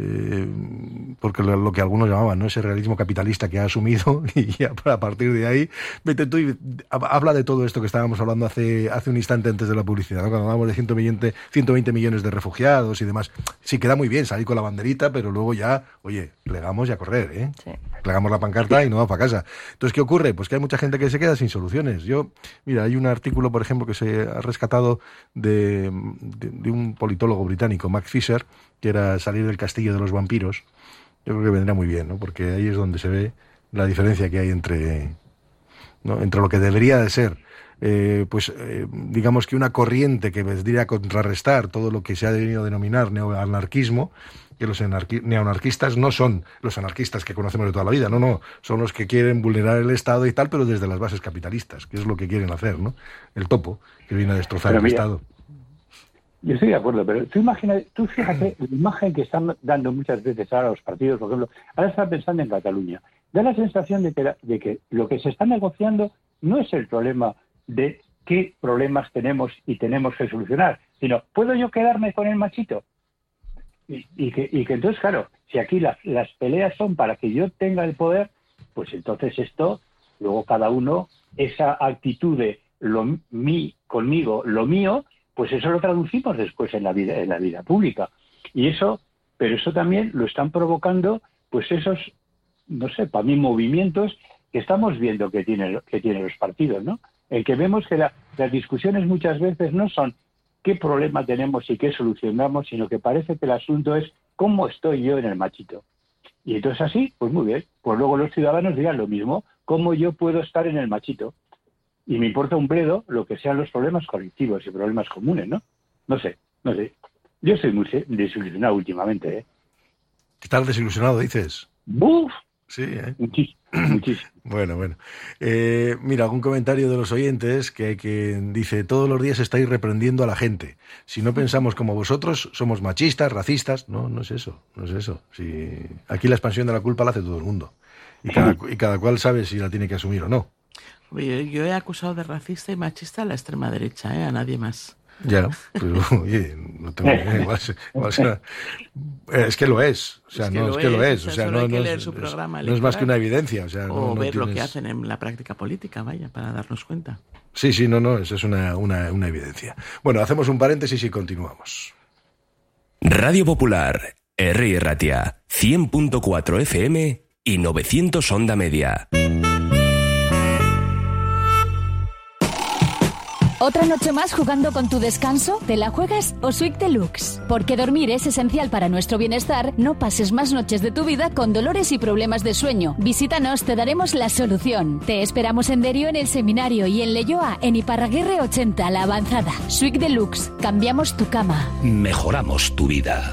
[SPEAKER 2] lo que algunos llamaban, ¿no? Ese realismo capitalista que ha asumido, y ya a partir de ahí vete tú y habla de todo esto que estábamos hablando hace un instante antes de la publicidad, ¿no? Cuando hablamos de 120 millones de refugiados y demás. Sí, queda muy bien salir con la banderita, pero luego ya, oye, plegamos y a correr, ¿eh? Sí. Plegamos la pancarta y no va para casa. Entonces, ¿qué ocurre? Pues que hay mucha gente que se queda sin soluciones. Mira, hay un artículo, por ejemplo, que se ha rescatado de un politólogo británico, Max Fisher, que era salir del castillo de los vampiros. Yo creo que vendría muy bien, ¿no? Porque ahí es donde se ve la diferencia que hay entre lo que debería de ser, digamos que una corriente que vendría a contrarrestar todo lo que se ha debido denominar neoanarquismo, que los neoanarquistas no son los anarquistas que conocemos de toda la vida, no, son los que quieren vulnerar el Estado y tal, pero desde las bases capitalistas, que es lo que quieren hacer, ¿no? El topo, que viene a destrozar el Estado.
[SPEAKER 4] Yo estoy de acuerdo, pero tú fíjate la imagen que están dando muchas veces ahora los partidos, por ejemplo, ahora están pensando en Cataluña. Da la sensación de que lo que se está negociando no es el problema de qué problemas tenemos y tenemos que solucionar, sino ¿puedo yo quedarme con el machito? Y que entonces, claro, si aquí las peleas son para que yo tenga el poder, pues entonces esto, luego cada uno, esa actitud de conmigo, lo mío, pues eso lo traducimos después en la vida pública. Pero eso también lo están provocando, pues esos, no sé, para mí movimientos que estamos viendo que tienen los partidos, ¿no? En que vemos que las discusiones muchas veces no son qué problema tenemos y qué solucionamos, sino que parece que el asunto es cómo estoy yo en el machito. Y entonces así, pues muy bien, pues luego los ciudadanos dirán lo mismo, cómo yo puedo estar en el machito. Y me importa un bledo lo que sean los problemas colectivos y problemas comunes, ¿no? No sé. Yo estoy muy desilusionado últimamente, ¿eh?
[SPEAKER 2] ¿Estás desilusionado, dices?
[SPEAKER 4] ¡Buf!
[SPEAKER 2] Sí, ¿eh?
[SPEAKER 4] Muchísimo.
[SPEAKER 2] Bueno. Mira, algún comentario de los oyentes que dice: todos los días estáis reprendiendo a la gente. Si no pensamos como vosotros, somos machistas, racistas. No es eso. Si aquí la expansión de la culpa la hace todo el mundo. Y cada cual sabe si la tiene que asumir o no.
[SPEAKER 5] Oye, yo he acusado de racista y machista a la extrema derecha, a nadie más.
[SPEAKER 2] Ya, pero oye, no tengo igual será. Es que lo es, o sea, no es más que una evidencia, o sea,
[SPEAKER 5] o ver lo que hacen en la práctica política, vaya, para darnos cuenta.
[SPEAKER 2] Sí, eso es una evidencia. Bueno, hacemos un paréntesis y continuamos.
[SPEAKER 6] Radio Popular, Herri Ratia, 100.4 FM y 900 onda media.
[SPEAKER 7] ¿Otra noche más jugando con tu descanso? ¿Te la juegas o Swig Deluxe? Porque dormir es esencial para nuestro bienestar. No pases más noches de tu vida con dolores y problemas de sueño. Visítanos, te daremos la solución. Te esperamos en Derio, en el Seminario, y en Leioa, en Iparraguirre 80, La Avanzada. Swig Deluxe. Cambiamos tu cama.
[SPEAKER 6] Mejoramos tu vida.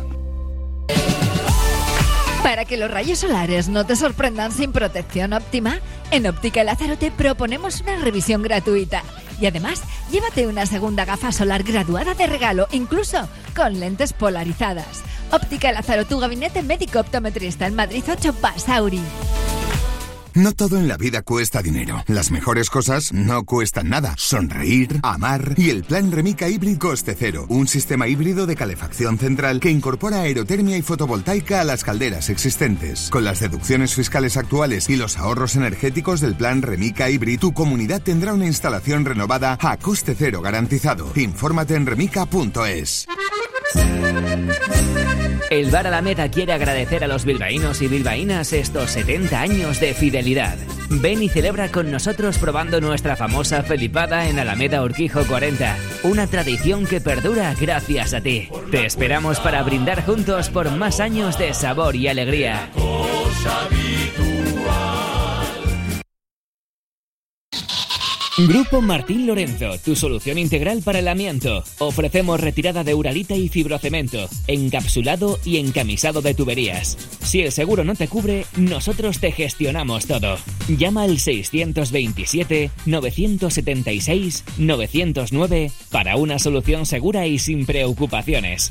[SPEAKER 8] Para que los rayos solares no te sorprendan sin protección óptima, en Óptica El Lázaro te proponemos una revisión gratuita. Y además, llévate una segunda gafa solar graduada de regalo, incluso con lentes polarizadas. Óptica El Lázaro, tu gabinete médico optometrista en Madrid 8, Basauri.
[SPEAKER 13] No todo en la vida cuesta dinero. Las mejores cosas no cuestan nada. Sonreír, amar y el plan Remica Hybrid Coste Cero. Un sistema híbrido de calefacción central que incorpora aerotermia y fotovoltaica a las calderas existentes. Con las deducciones fiscales actuales y los ahorros energéticos del plan Remica Hybrid, tu comunidad tendrá una instalación renovada a coste cero garantizado. Infórmate en remica.es.
[SPEAKER 14] El Bar Alameda quiere agradecer a los bilbaínos y bilbaínas estos 70 años de fidelidad. Ven y celebra con nosotros probando nuestra famosa felipada en Alameda Urquijo 40. Una tradición que perdura gracias a ti. Te esperamos para brindar juntos por más años de sabor y alegría. Grupo Martín Lorenzo, tu solución integral para el amianto. Ofrecemos retirada de uralita y fibrocemento, encapsulado y encamisado de tuberías. Si el seguro no te cubre, nosotros te gestionamos todo. Llama al 627-976-909 para una solución segura y sin preocupaciones.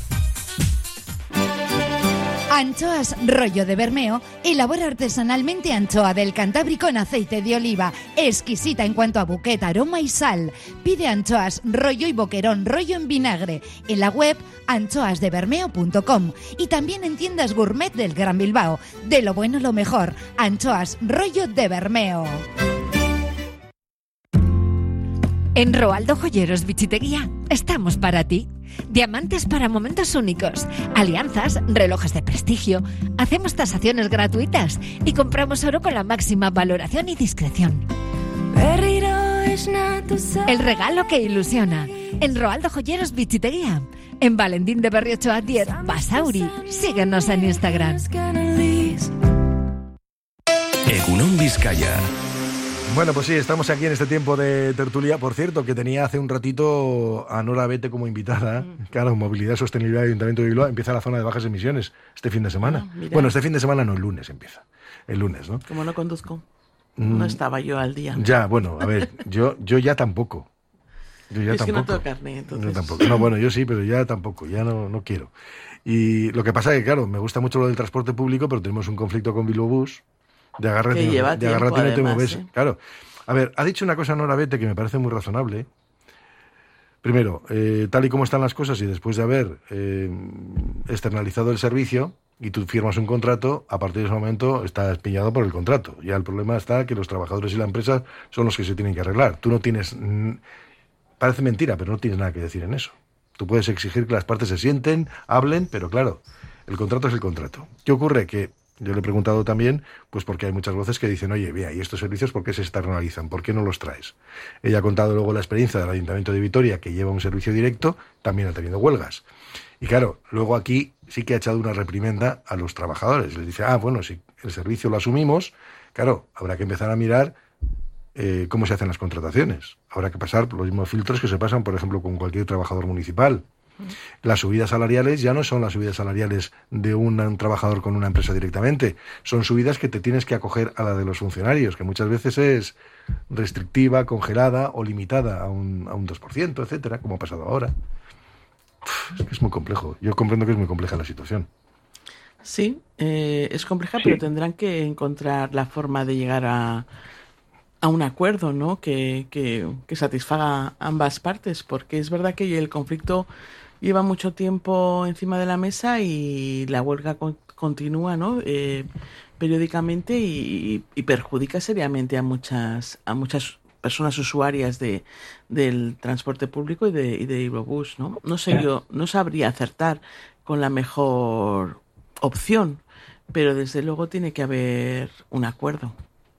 [SPEAKER 10] Anchoas Rollo de Bermeo elabora artesanalmente anchoa del Cantábrico en aceite de oliva, exquisita en cuanto a buquet, aroma y sal. Pide anchoas Rollo y boquerón Rollo en vinagre en la web anchoasdebermeo.com y también en tiendas gourmet del Gran Bilbao. De lo bueno lo mejor, Anchoas Rollo de Bermeo.
[SPEAKER 11] En Roaldo Joyeros Bichiteguía estamos para ti. Diamantes para momentos únicos, alianzas, relojes de prestigio. Hacemos tasaciones gratuitas y compramos oro con la máxima valoración y discreción. El regalo que ilusiona. En Roaldo Joyeros Bichiteguía. En Valentín de Berriochoa 10, Basauri. Síguenos en Instagram.
[SPEAKER 6] Egunon Vizcaya.
[SPEAKER 2] Bueno, pues sí, estamos aquí en este tiempo de tertulia. Por cierto, que tenía hace un ratito a Nora Bete como invitada. Claro, Movilidad, Sostenibilidad y Ayuntamiento de Bilbao. Empieza la zona de bajas emisiones este fin de semana. Bueno, este fin de semana no, el lunes empieza. El lunes, ¿no?
[SPEAKER 5] Como no conduzco, no estaba yo al día.
[SPEAKER 2] Ya, bueno, a ver, yo ya tampoco. Yo ya
[SPEAKER 5] es
[SPEAKER 2] tampoco.
[SPEAKER 5] que no tengo carne, entonces.
[SPEAKER 2] Yo tampoco. No, bueno, yo sí, pero ya tampoco, ya no quiero. Y lo que pasa es que, claro, me gusta mucho lo del transporte público, pero tenemos un conflicto con Bilbao Bus. De agárrate y no te mueves. Claro. A ver, ha dicho una cosa Nora Bete que me parece muy razonable. Primero, tal y como están las cosas y después de haber externalizado el servicio y tú firmas un contrato, a partir de ese momento estás pillado por el contrato. Ya el problema está que los trabajadores y la empresa son los que se tienen que arreglar. Tú no tienes... Parece mentira, pero no tienes nada que decir en eso. Tú puedes exigir que las partes se sienten, hablen, pero claro, el contrato es el contrato. ¿Qué ocurre? Que yo le he preguntado también, pues porque hay muchas voces que dicen, oye, mira, ¿y estos servicios por qué se externalizan? ¿Por qué no los traes? Ella ha contado luego la experiencia del Ayuntamiento de Vitoria, que lleva un servicio directo, también ha tenido huelgas. Y claro, luego aquí sí que ha echado una reprimenda a los trabajadores. Les dice, bueno, si el servicio lo asumimos, claro, habrá que empezar a mirar cómo se hacen las contrataciones. Habrá que pasar por los mismos filtros que se pasan, por ejemplo, con cualquier trabajador municipal. Las subidas salariales ya no son las subidas salariales de un trabajador con una empresa directamente, son subidas que te tienes que acoger a la de los funcionarios, que muchas veces es restrictiva, congelada o limitada a un 2%, etcétera, como ha pasado ahora. Es que es muy complejo. Yo comprendo que es muy compleja la situación.
[SPEAKER 5] Sí, es compleja, pero tendrán que encontrar la forma de llegar a un acuerdo, ¿no? Que satisfaga ambas partes, porque es verdad que el conflicto lleva mucho tiempo encima de la mesa y la huelga continúa, ¿no? Periódicamente y perjudica seriamente a muchas personas usuarias del transporte público y de Iberobús, ¿no? No sé, yo no sabría acertar con la mejor opción, pero desde luego tiene que haber un acuerdo.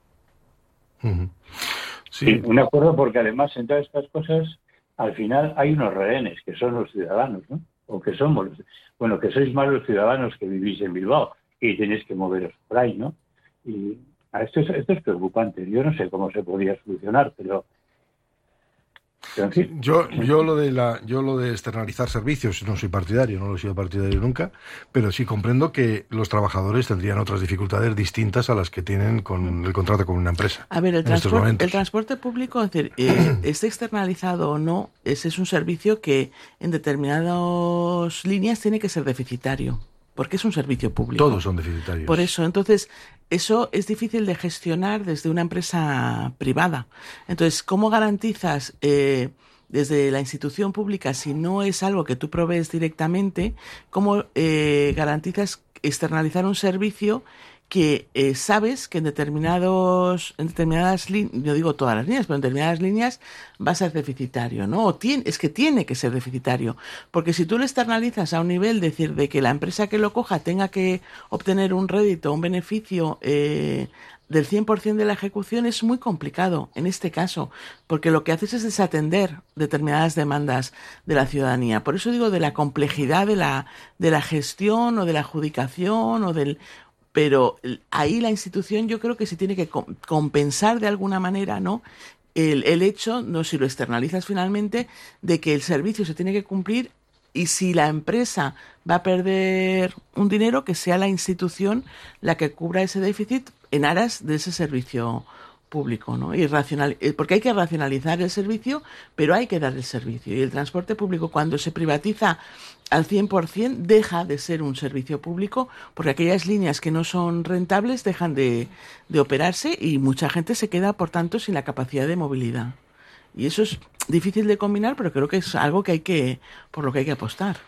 [SPEAKER 4] Sí, un acuerdo, porque además en todas estas cosas al final hay unos rehenes que son los ciudadanos, ¿no? O que somos, bueno, que sois más los ciudadanos que vivís en Bilbao y tenéis que moveros por ahí, ¿no? Y esto es preocupante. Yo no sé cómo se podría solucionar, pero en fin.
[SPEAKER 2] Yo lo de externalizar servicios no soy partidario, no lo he sido partidario nunca, pero sí comprendo que los trabajadores tendrían otras dificultades distintas a las que tienen con el contrato con una empresa.
[SPEAKER 5] A ver, el transporte público, es decir, esté externalizado o no, ese es un servicio que en determinadas líneas tiene que ser deficitario, porque es un servicio público.
[SPEAKER 2] Todos son deficitarios.
[SPEAKER 5] Por eso, entonces, eso es difícil de gestionar desde una empresa privada. Entonces, ¿cómo garantizas desde la institución pública, si no es algo que tú provees directamente, cómo garantizas externalizar un servicio que sabes que en determinadas líneas, no digo todas las líneas, pero en determinadas líneas va a ser deficitario, ¿no? Es que tiene que ser deficitario, porque si tú lo externalizas a un nivel, decir, de que la empresa que lo coja tenga que obtener un rédito, un beneficio del 100% de la ejecución, es muy complicado en este caso, porque lo que haces es desatender determinadas demandas de la ciudadanía. Por eso digo de la complejidad de la gestión o de la adjudicación o del... Pero ahí la institución yo creo que se tiene que compensar de alguna manera, ¿no? el hecho, no si lo externalizas finalmente, de que el servicio se tiene que cumplir y si la empresa va a perder un dinero, que sea la institución la que cubra ese déficit en aras de ese servicio público, ¿no? Porque hay que racionalizar el servicio, pero hay que dar el servicio. Y el transporte público, cuando se privatiza al 100%, deja de ser un servicio público, porque aquellas líneas que no son rentables dejan de operarse y mucha gente se queda, por tanto, sin la capacidad de movilidad. Y eso es difícil de combinar, pero creo que es algo por lo que hay que apostar.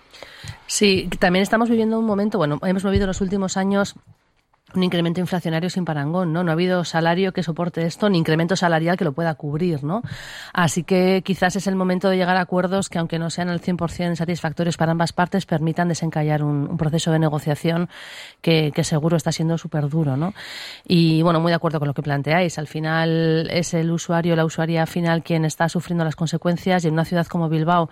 [SPEAKER 3] Sí, también estamos viviendo un momento, hemos vivido en los últimos años un incremento inflacionario sin parangón, ¿no? No ha habido salario que soporte esto, ni incremento salarial que lo pueda cubrir, ¿no? Así que quizás es el momento de llegar a acuerdos que, aunque no sean al 100% satisfactorios para ambas partes, permitan desencallar un proceso de negociación que seguro está siendo súper duro, ¿no? Y, muy de acuerdo con lo que planteáis. Al final es el usuario, la usuaria final quien está sufriendo las consecuencias, y en una ciudad como Bilbao,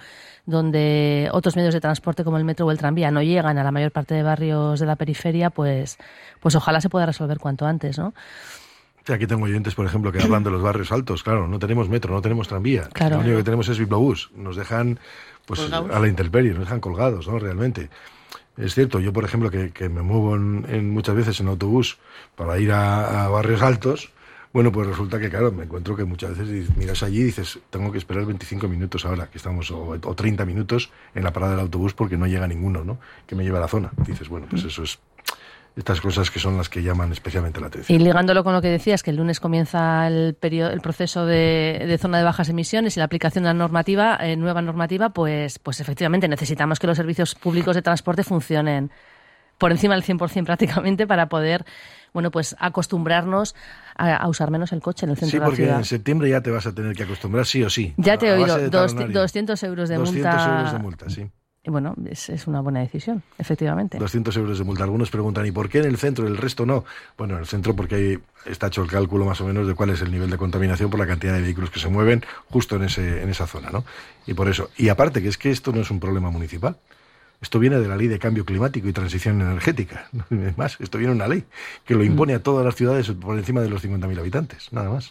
[SPEAKER 3] donde otros medios de transporte como el metro o el tranvía no llegan a la mayor parte de barrios de la periferia, pues ojalá se pueda resolver cuanto antes, ¿no?
[SPEAKER 2] Sí, aquí tengo oyentes, por ejemplo, que hablan de los barrios altos. Claro, no tenemos metro, no tenemos tranvía.
[SPEAKER 3] Claro.
[SPEAKER 2] Lo único que tenemos es Bilbaobús. Nos dejan colgados a la intemperie, nos dejan colgados, ¿no? Realmente. Es cierto, yo, por ejemplo, que me muevo muchas veces en autobús para ir a barrios altos, pues resulta que, claro, me encuentro que muchas veces miras allí y dices, tengo que esperar 25 minutos ahora, que estamos, o 30 minutos en la parada del autobús porque no llega ninguno, ¿no? Que me lleve a la zona. Dices, pues eso es estas cosas que son las que llaman especialmente la atención.
[SPEAKER 3] Y ligándolo con lo que decías, que el lunes comienza el proceso de zona de bajas emisiones y la aplicación de la normativa, nueva normativa, pues efectivamente necesitamos que los servicios públicos de transporte funcionen por encima del 100% prácticamente para poder, acostumbrarnos a usar menos el coche en el centro de la ciudad. Sí,
[SPEAKER 2] porque en septiembre ya te vas a tener que acostumbrar sí o sí.
[SPEAKER 3] Ya te he oído, 200 euros de multa.
[SPEAKER 2] 200 euros de multa, sí.
[SPEAKER 3] Y es una buena decisión, efectivamente.
[SPEAKER 2] 200 euros de multa. Algunos preguntan, ¿y por qué en el centro y el resto no? Bueno, en el centro porque ahí está hecho el cálculo más o menos de cuál es el nivel de contaminación por la cantidad de vehículos que se mueven justo en esa zona, ¿no? Y por eso. Y aparte, que es que esto no es un problema municipal. Esto viene de la Ley de Cambio Climático y Transición Energética. Es más, esto viene de una ley que lo impone a todas las ciudades por encima de los 50.000 habitantes, nada más.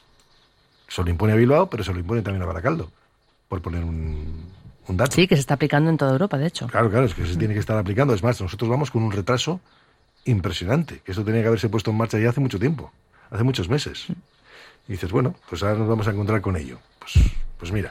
[SPEAKER 2] Se lo impone a Bilbao, pero se lo impone también a Baracaldo, por poner un dato.
[SPEAKER 3] Sí, que se está aplicando en toda Europa, de hecho.
[SPEAKER 2] Claro, es que se tiene que estar aplicando. Es más, nosotros vamos con un retraso impresionante, que esto tenía que haberse puesto en marcha ya hace mucho tiempo, hace muchos meses. Y dices, pues ahora nos vamos a encontrar con ello. Pues mira,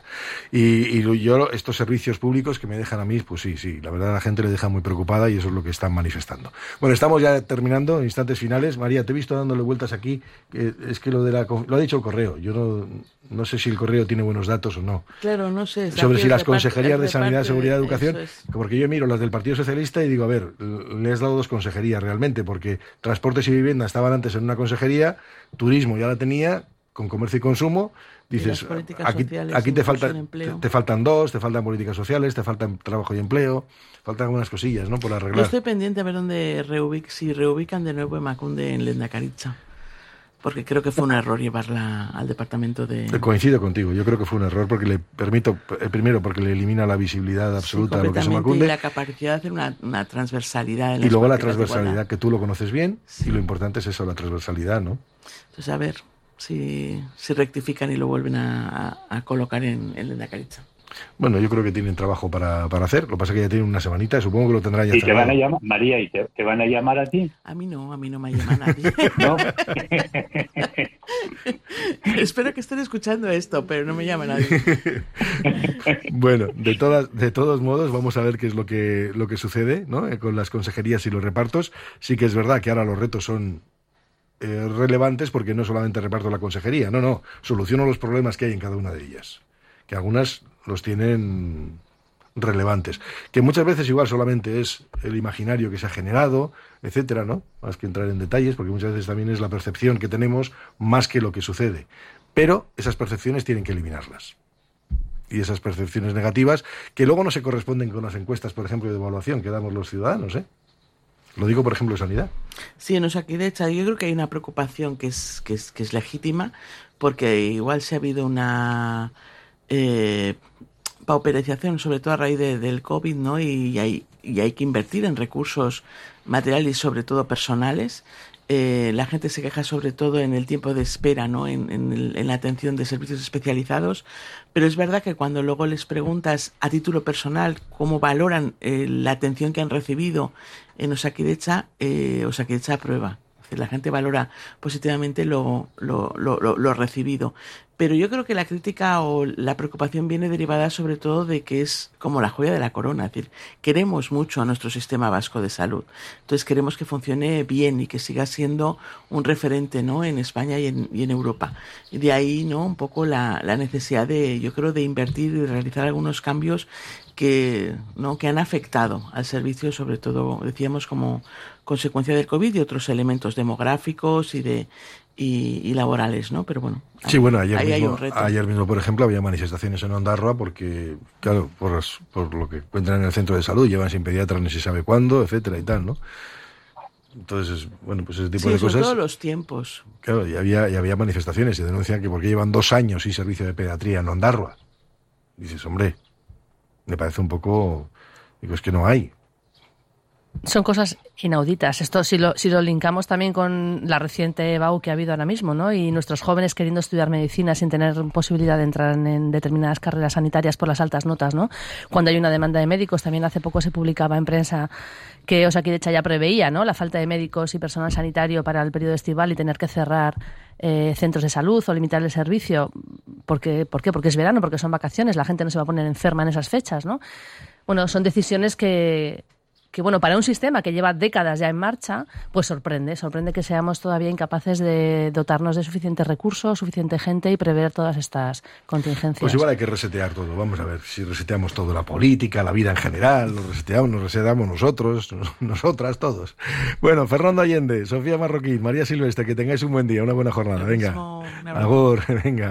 [SPEAKER 2] y yo estos servicios públicos que me dejan a mí, pues sí, la verdad la gente le deja muy preocupada y eso es lo que están manifestando. Bueno, estamos ya terminando, instantes finales. María, te he visto dándole vueltas aquí, es que lo ha dicho el correo, yo no sé si el correo tiene buenos datos o no.
[SPEAKER 5] Claro, no sé.
[SPEAKER 2] Sobre si las consejerías de Sanidad, Seguridad y Educación, porque yo miro las del Partido Socialista y digo, a ver, le has dado 2 consejerías realmente, porque Transportes y Vivienda estaban antes en una consejería, Turismo ya la tenía, con Comercio y Consumo. Dices, aquí te faltan 2, te faltan políticas sociales, te faltan trabajo y empleo, faltan algunas cosillas, ¿no? Por arreglar.
[SPEAKER 5] Yo estoy pendiente a ver dónde si reubican de nuevo Emakunde en Lehendakaritza, porque creo que fue un error llevarla al departamento de...
[SPEAKER 2] Coincido contigo, yo creo que fue un error porque primero porque le elimina la visibilidad absoluta a lo que es Emakunde.
[SPEAKER 5] Y la capacidad de hacer una transversalidad.
[SPEAKER 2] Y luego la transversalidad, que tú lo conoces bien, y lo importante es eso, la transversalidad, ¿no?
[SPEAKER 5] Entonces, a ver si rectifican y lo vuelven a colocar en Lehendakaritza.
[SPEAKER 2] Bueno, yo creo que tienen trabajo para hacer. Lo que pasa es que ya tienen una semanita, supongo que lo tendrán ya.
[SPEAKER 4] ¿Y te van a llamar, María, y te van a llamar a ti?
[SPEAKER 5] A mí no me llama nadie.
[SPEAKER 4] ¿No?
[SPEAKER 5] Espero que estén escuchando esto, pero no me llama nadie.
[SPEAKER 2] Bueno, de todos modos, vamos a ver qué es lo que sucede, ¿no? Con las consejerías y los repartos. Sí que es verdad que ahora los retos son relevantes porque no solamente reparto la consejería, no, soluciono los problemas que hay en cada una de ellas, que algunas los tienen relevantes, que muchas veces igual solamente es el imaginario que se ha generado, etcétera, ¿no? Más que entrar en detalles, porque muchas veces también es la percepción que tenemos más que lo que sucede, pero esas percepciones tienen que eliminarlas. Y esas percepciones negativas que luego no se corresponden con las encuestas, por ejemplo, de evaluación que damos los ciudadanos, ¿eh? Lo digo, por ejemplo, de sanidad.
[SPEAKER 5] Sí, en Osakidetza yo creo que hay una preocupación que es legítima, porque igual si ha habido una pauperización, sobre todo a raíz del COVID, ¿no? Y hay que invertir en recursos materiales y sobre todo personales. La gente se queja sobre todo en el tiempo de espera, ¿no? En la atención de servicios especializados, pero es verdad que cuando luego les preguntas a título personal cómo valoran la atención que han recibido en Osakidetza, Osakidetza aprueba. La gente valora positivamente lo recibido. Pero yo creo que la crítica o la preocupación viene derivada sobre todo de que es como la joya de la corona. Es decir, queremos mucho a nuestro sistema vasco de salud. Entonces queremos que funcione bien y que siga siendo un referente, ¿no? En España y en Europa. Y de ahí, ¿no? Un poco la necesidad yo creo, de invertir y de realizar algunos cambios que han afectado al servicio, sobre todo, decíamos, como consecuencia del COVID y otros elementos demográficos y laborales, ¿no? Pero bueno,
[SPEAKER 2] sí, bueno,
[SPEAKER 5] hay un reto.
[SPEAKER 2] Ayer mismo, por ejemplo, había manifestaciones en Ondarroa porque, claro, por lo que cuentan en el centro de salud, llevan sin pediatra ni se sabe cuándo, etcétera y tal, ¿no? Entonces, bueno, pues ese tipo de cosas.
[SPEAKER 5] Sí, todos los tiempos.
[SPEAKER 2] Claro, y había manifestaciones y denuncian que porque llevan 2 años sin servicio de pediatría en Ondarroa. Dices, hombre, me parece un poco... Digo, es que no hay.
[SPEAKER 3] Son cosas inauditas. Esto si lo linkamos también con la reciente EBAU que ha habido ahora mismo, ¿no? Y nuestros jóvenes queriendo estudiar medicina sin tener posibilidad de entrar en determinadas carreras sanitarias por las altas notas, ¿no? Cuando hay una demanda de médicos, también hace poco se publicaba en prensa que Osakidetza ya preveía, ¿no? La falta de médicos y personal sanitario para el periodo estival y tener que cerrar centros de salud o limitar el servicio. ¿Por qué? Porque es verano, porque son vacaciones, la gente no se va a poner enferma en esas fechas, ¿no? Bueno, son decisiones que bueno, para un sistema que lleva décadas ya en marcha, pues sorprende que seamos todavía incapaces de dotarnos de suficientes recursos, suficiente gente y prever todas estas contingencias.
[SPEAKER 2] Pues igual hay que resetear todo. Vamos a ver si reseteamos todo, la política, la vida en general, nos reseteamos nosotros, nosotras, todos. Bueno, Fernando Allende, Sofía Marroquín, María Silvestre, que tengáis un buen día, una buena jornada. Venga, agur, venga.